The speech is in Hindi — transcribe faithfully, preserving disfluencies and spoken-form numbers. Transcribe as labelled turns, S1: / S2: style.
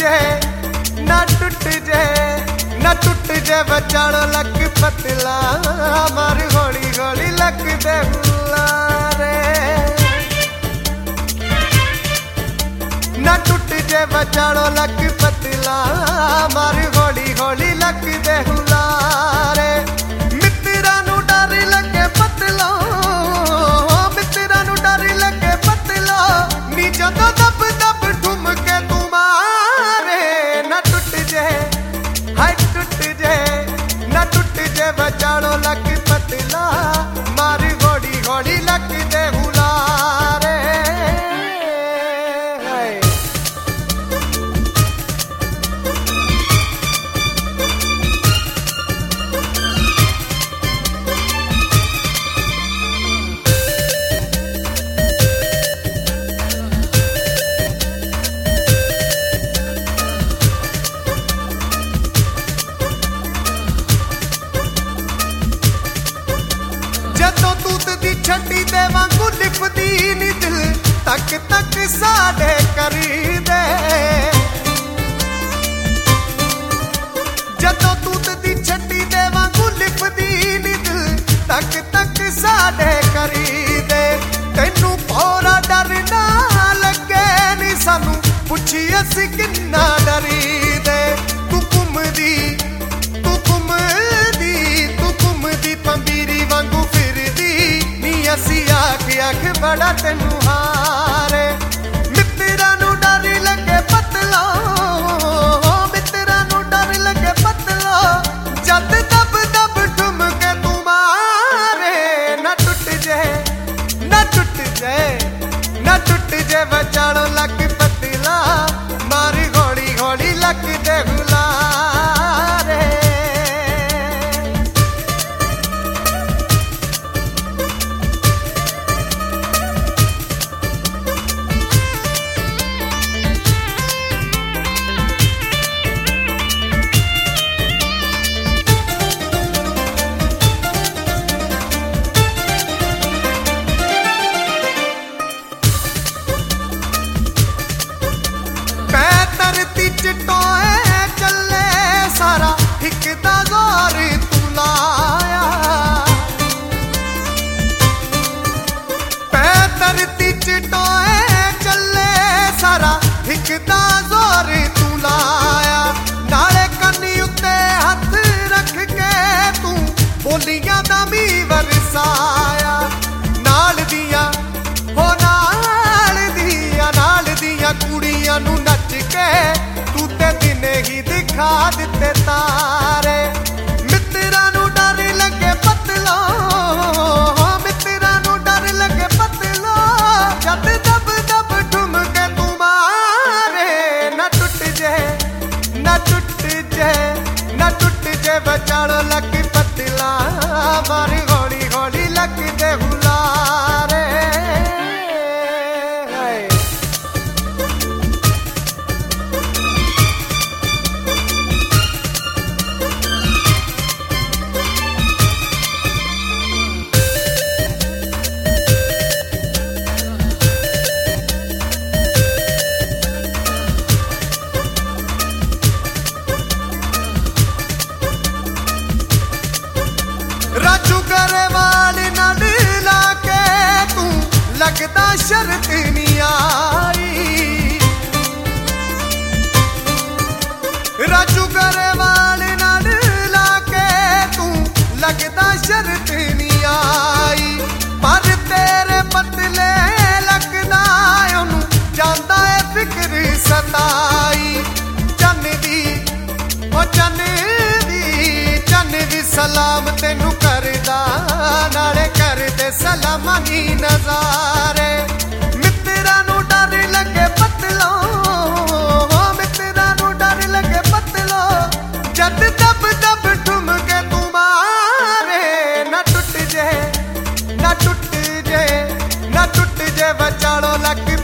S1: जे ना टूट जे ना टूट जे बचाड़ो लक पतला मार गोली गोली लक दे रे ना टूट जे बचाड़ो लक पतला मार गोली गोली लक दे रे मित्रा नु डर लगे पतला मित्रा नु डर लगे पतला नी जदों दब दब ठुमके तुम्हारे ना टूट जे हाय टूट जे ना टूट जे बचाड़ो लक पतला मारी घोड़ी घोड़ी लक दे हुलारे जदों तूत दी छड्डी दे वांगू लिपदी नी दिल तक तक साडे करी दे जदों तूत दी छड्डी दे वांगू लिपदी नी दिल तक तक साडे करी दे तैनू पौरा डर ना लगे नी सानू पुछी असी किन्ना डरी दे तू घुमदी तू घुमदी तू घुमदी पंबीरी वांगू असी आख आख बड़ा तेनू हारे मित्रा नु डर लगे पतला मित्रा नु डर लगे पतला जद दब दब ठुमके तुम्हारे ना टूट जे ना टूट जे ना टूट जे बचाड़ो लक पतला मारी घोड़ी घोड़ी लक दे हुलारे टोए चले सारा एक दा जोर तू लाया पै धरती च टोए चले सारा एक दा जोर तू लाया नाले कन्नी उत्ते हथ रख के तू बोलियां दा मी वरसाया नाल दिया हो नाल दिया नाल दिया कुड़ियां नू नच के दिने ही दिखा दिते तारे मित्रा नु डर लगे पतला मित्रा नु डर लगे पतला जद दब दब ठुमके तुम्हारे ना टूट जे ना टूट जे ना टूट जे बचाड़ो लक पतला मारी घोड़ी घोड़ी लक दे हुलारे राजू गरेवाल नाल लाके तू लगदा शर्त नहीं आई राजू गरेवाल नाल लाके तू लगदा शर्त नहीं आई पर तेरे पतले लगदा ओनू जांदा है फिक्र सताई चन दी ओ चन सलाम तेनू करदा नाले करदे सलामानी नजारे मित्रा नु डर लगे पतला मित्रा नु डर लगे पतला जद दब दब ठुमके तुम्हारे ना टूट जे ना टूट जे ना टूट जे बचाड़ो लक